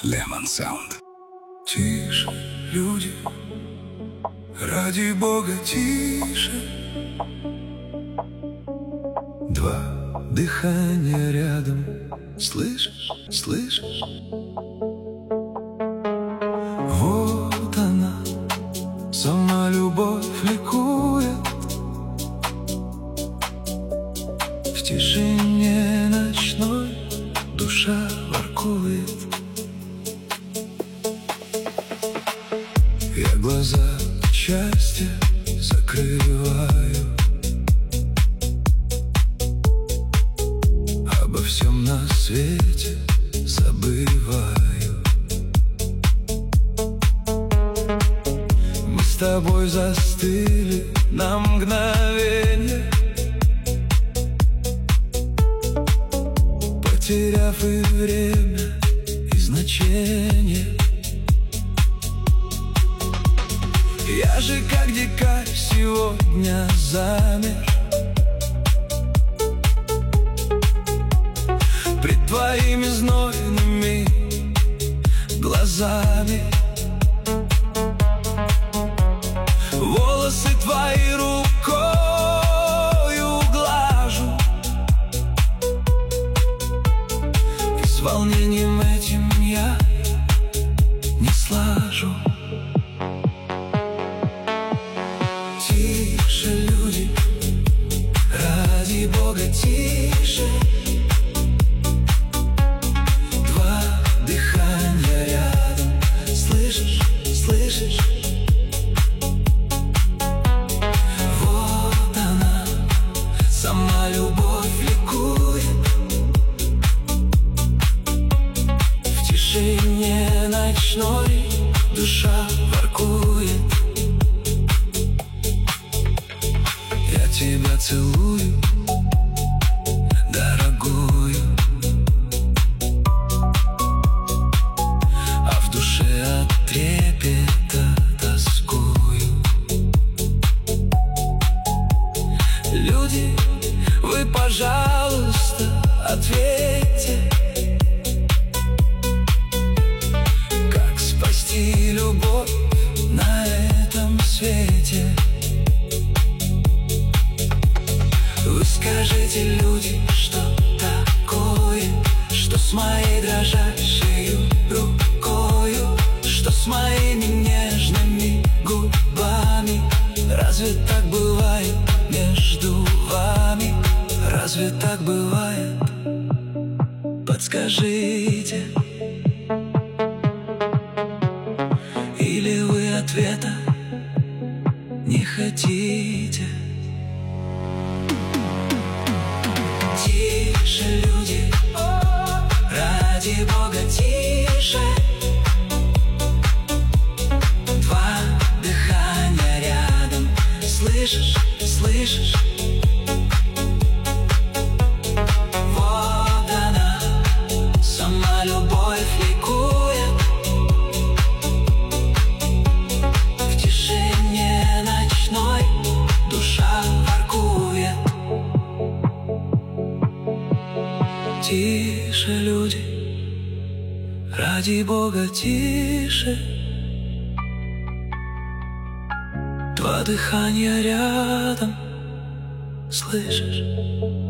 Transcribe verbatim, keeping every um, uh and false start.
Lemon Sound. Тише, люди, ради Бога, тише. Два дыхания рядом, слышишь, слышишь? Вот она, сама любовь ликует. В тишине ночной душа воркует. Я глаза к счастью закрываю, обо всем на свете забываю. Мы с тобой застыли на мгновенье, потеряв и время, и значение. Я же как дикарь сегодня замер пред твоими знойными глазами. Волосы твои рукою глажу, и с волнением этим я не слажу. Тише, люди, ради Бога, тише. Два дыхания рядом, слышишь, слышишь? Вот она, сама любовь ликует. В тишине ночной душа воркует. Я тебя целую, дорогую, а в душе от трепета тоскую. Люди, вы, пожалуйста, ответьте, как спасти любовь на этом свете. Вы скажите, люди, что такое, что с моей дрожащей рукою, что с моими нежными губами. Разве так бывает между вами? Разве так бывает? Подскажите. Или вы ответа не хотите? Тише, люди, ради Бога, тише. Два дыхания рядом, слышишь, слышишь? Вот она, сама любовь ликует. В тишине ночной душа воркует. Тише, люди, ради Бога, тише. Два дыхания рядом, слышишь?